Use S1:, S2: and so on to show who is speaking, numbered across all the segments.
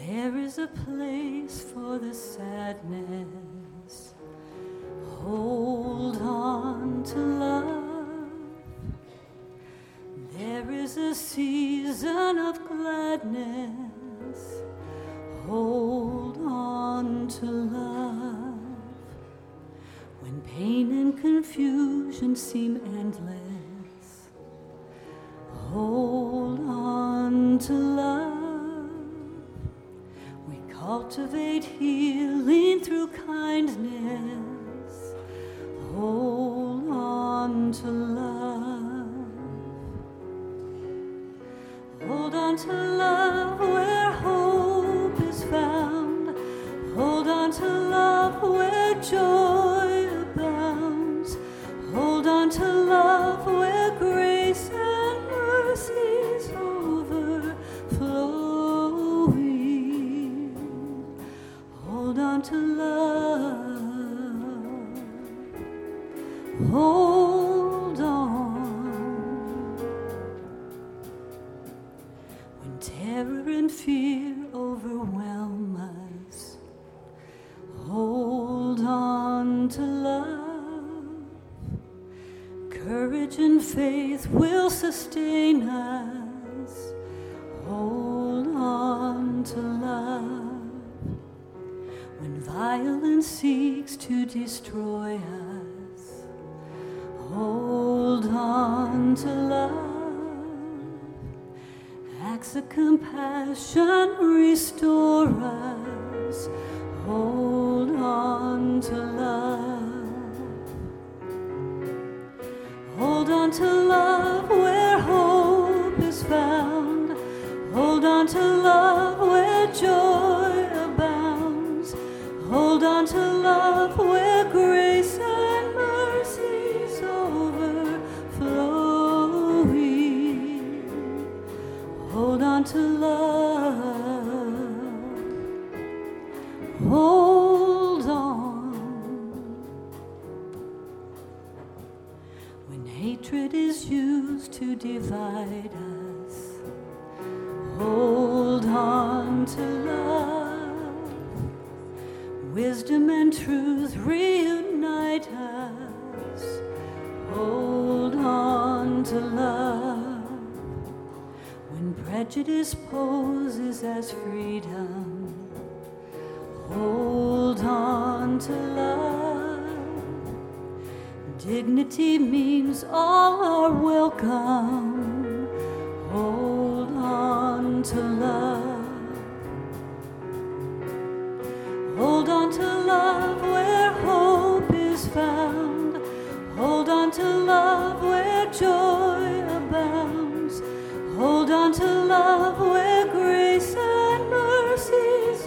S1: There is a place for the sadness. Hold on to love. There is a season of gladness. Hold on to love. When pain and confusion seem endless, hold on to love. We cultivate healing through kindness. Hold on to love. Hold on to love where hope is found. Hold on to love where joy abounds. Hold on to love where grace and mercy's overflowing. Hold on to love. Hold on. When terror and fear overwhelm us, hold on to love. Courage and faith will sustain us. Hold on to love. When violence seeks to destroy us, hold on to love. Acts of compassion restore us. Hold on to love. Hold on to love where hope is found. Hold on to love where joy abounds. Hold on to love where grace and mercy's overflowing. Hold on to love. Hold on. When hatred is used to divide us, hold on to love. Wisdom and truth reunite us. Hold on to love. When prejudice poses as freedom, hold on to love. Dignity means all are welcome. Hold on to love. Hold on to love where hope is found. Hold on to love where joy abounds. Hold on to love where grace and mercy's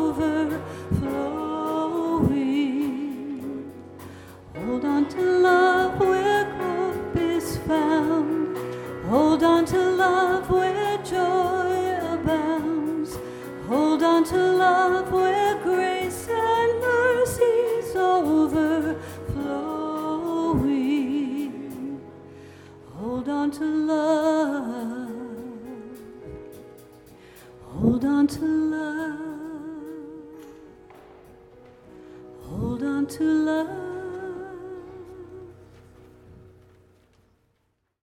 S1: overflowing. Hold on to love where hope is found. Hold on to love where joy abounds. Hold on to love where grace and mercy's overflowing. Hold on to love. Hold on to love. Hold on to love.